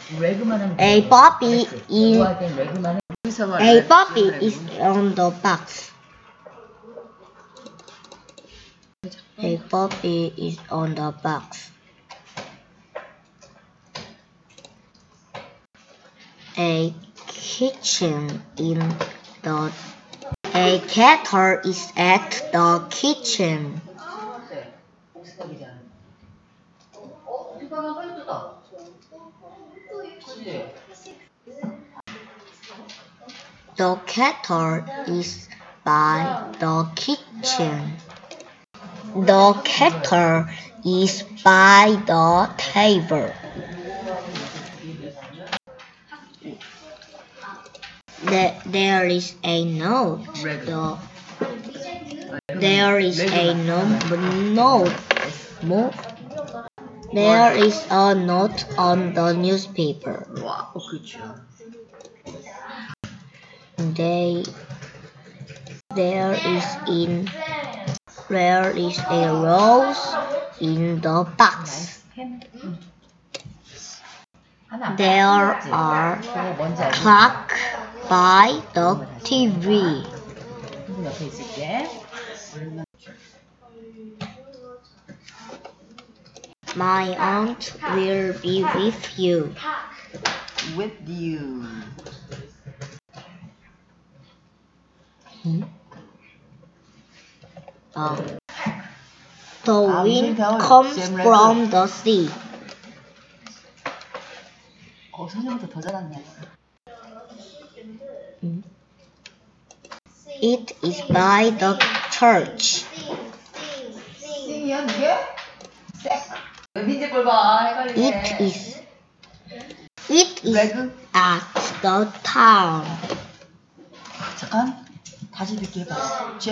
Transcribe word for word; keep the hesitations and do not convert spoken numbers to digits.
A puppy in a puppy is on the box. A puppy is on the box. A kitchen in the A kettle is at the kitchen. The kettle is by the kitchen. The kettle is by the table. There is a note. The, there is a no, note. There is a note on the newspaper. They, there is in there is a rose in the box. There are clock by the T V. My aunt will be with you. With you. Hmm? Uh, the wind comes from the sea. 어, 선생님부터 더 잘하네. Hmm? It is by the church. 싱이야, 이게? 민지 볼 봐, 헷갈리네. It is. It is at the town. 잠깐, 다시 듣기 해봐.